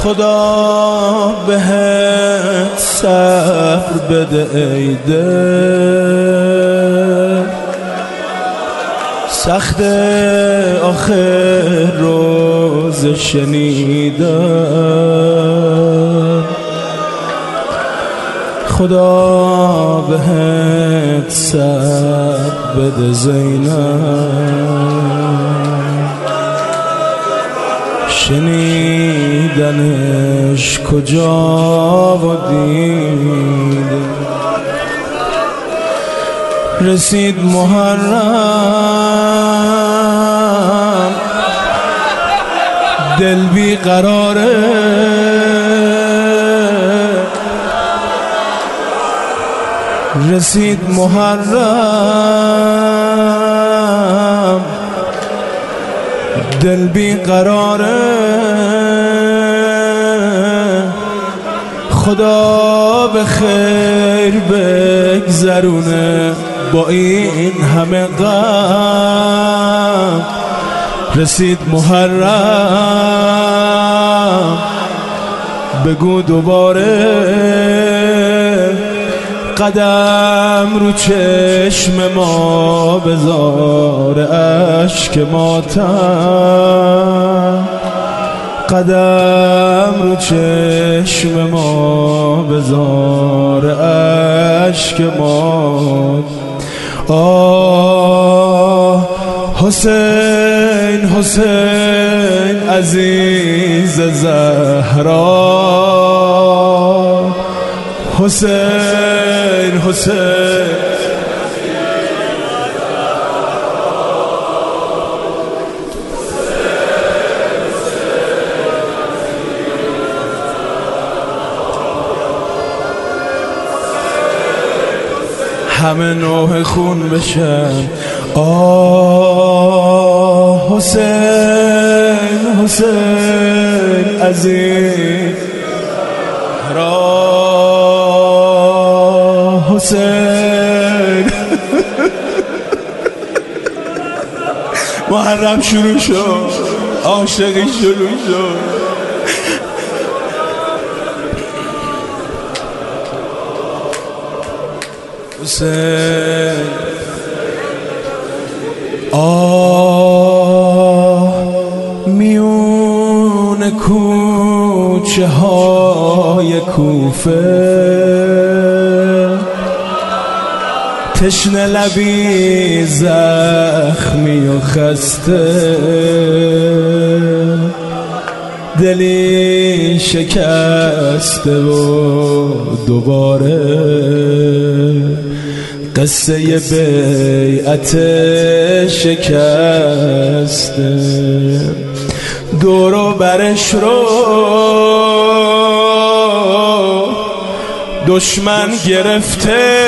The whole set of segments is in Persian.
خدا بهت صبر بده ای دل، سخت آخر روز شنیدن. خدا بهت صبر بده زینب، شنیدنش کجا و دیده. رسید محرم دل بی قراره، رسید محرم دل بی قراره. خدا به خیر بگذرونه با این همه غم. رسید محرم بگو دوباره، قدم رو چشم ما بذار اشک ماتم، قدم رو چشم ما بذار اشک ماتم. آه حسین حسین عزیز زهرا، حسین حسین همه نوح خون بشن. آه حسین حسین عزیز را، حسین محرم شروع شد، عاشقی شروع شد. حسین میون کوچه های کوفه، تشنه لبی زخمی و خسته، دلی شکسته و دوباره قصه بیعت شکسته. دورو برش رو دشمن گرفته،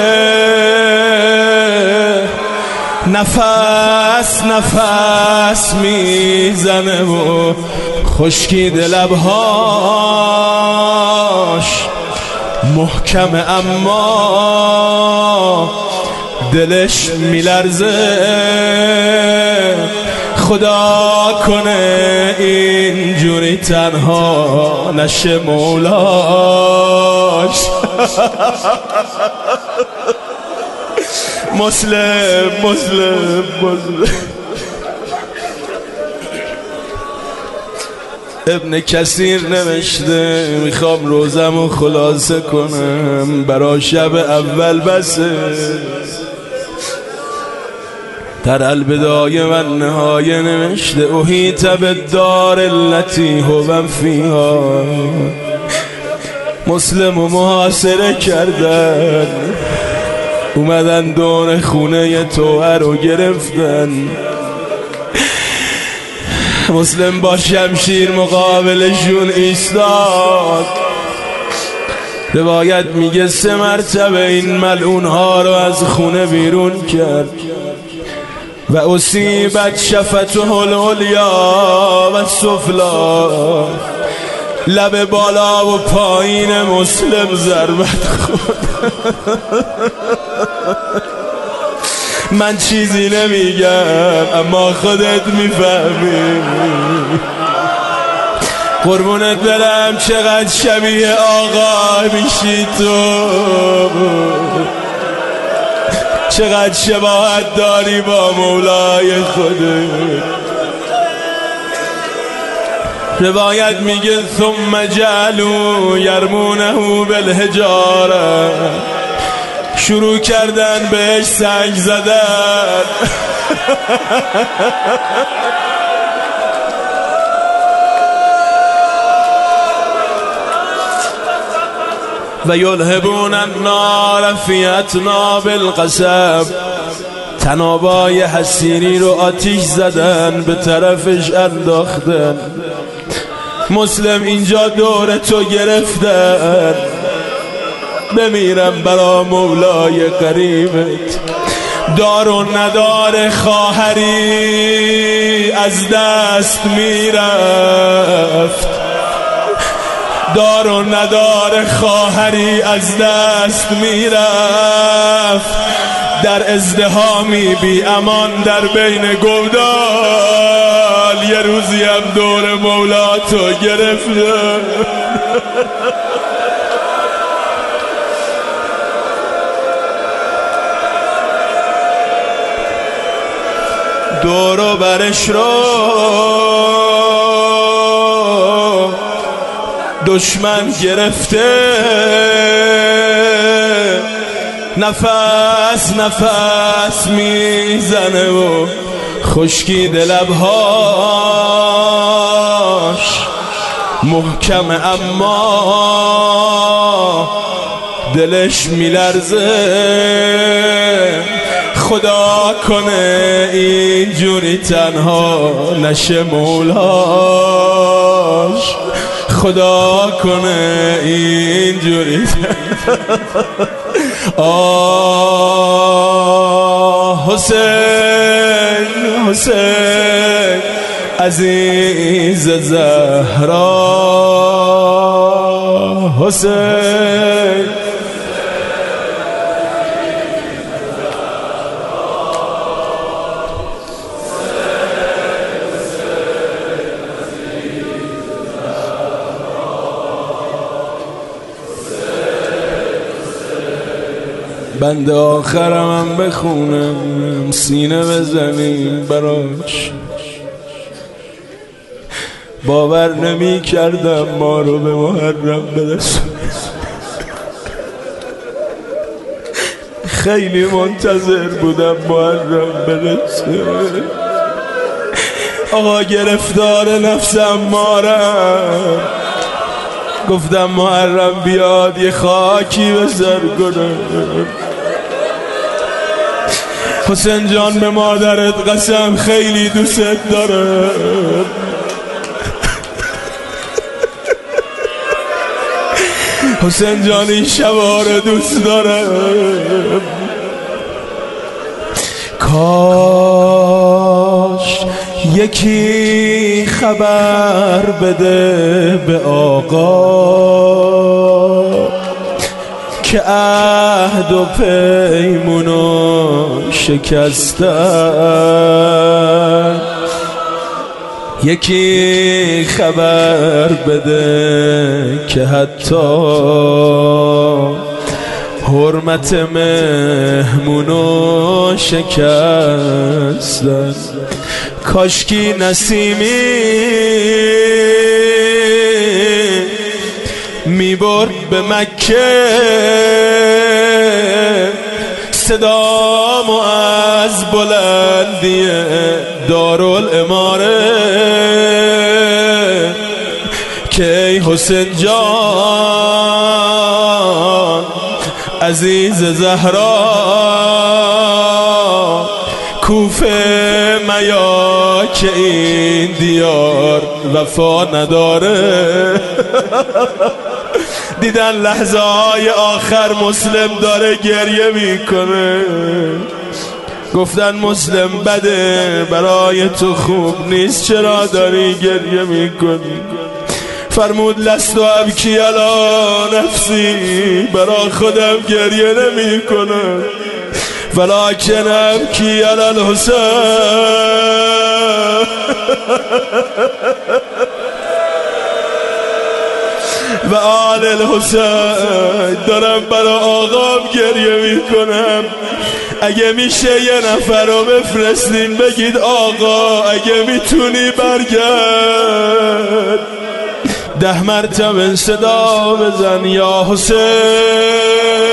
نفس نفس میزنه و خشکیده لبهاش محکم اما دلش میلرزه. خدا کنه اینجوری تنها نشه مولاش. مسلم مسلم مسلم. ابن کثیر نوشته، میخوام روزمو خلاصه کنم برا شب اول بسه. در البدایه و النهایه نوشته، احیط بالدار التي هو فیها. مسلمو محاصره کردن، اومدن دور خونه طوعه رو گرفتن. مسلم با شمشیر مقابلشون ایستاد. روایت میگه 3 مرتبه این ملعون ها رو از خونه بیرون کرد. و اصیبت شفته العلیا و سفلا، لب بالا و پایین مسلم ضربت خورد. من چیزی نمیگم اما خودت میفهمی. قربونت برم چقدر شبیه آقا میشی تو، چقدر شباهت داری با مولای خودت. روایت میگه ثم جعلوا یرمونه بالحجاره، شروع کردن بهش سنگ زدن. و یلهبون النار فی اطناب القصب، تنابای حسینی رو آتیش زدن، به طرفش انداختن. مسلم اینجا دور تو گرفتن، بمیرم برا مولای قریبت. دار و ندار خواهری از دست میرفت، دار و ندار خواهری از دست میرفت. در ازدحامی بی امان در بین گودال، یه روزی هم دور مولا تو گرفته. دورو برش رو دشمن گرفته، نفس نفس میزنه و خشکی لبهاش محکم، اما دلش میلرزه. خدا کنه اینجوری تنها نشه مولاش، خدا کنه اینجوری. آه حسین حسین عزیز زهرا، حسین بند آخرم هم بخونم، سینه بزنیم براش. باور نمی کردم ما رو به محرم برسون، خیلی منتظر بودم محرم برسه. آقا گرفتار نفسم مارم، گفتم محرم بیاد یه خاکی به سر کنم. حسین جان به مادرت قسم خیلی دوست دارم، حسین جان این شبا رو دوست دارم. کاش یکی خبر بده به آقا که عهد و پیمونو شکستن. یکی خبر بده که حتی حرمت مهمونو شکستن. کاشکی نسیمی میبرد به مکه صدامو از بلندی دارالاماره که ای حسین جان عزیز زهرا کوفه میا که این دیار وفا نداره. دیدن لحظه های آخر مسلم داره گریه میکنه، گفتن مسلم بده برای تو خوب نیست، چرا داری گریه میکنی؟ فرمود لست و ابکی علی نفسی، برا خودم گریه نمی کنم، ولکن ابکی علی الحسین. و آل الحسین. دارم برای آقام گریه میکنم. اگه میشه یه نفر رو بفرستین بگید آقا اگه میتونی برگرد. 10 مرتبه صدا بزن یا حسین.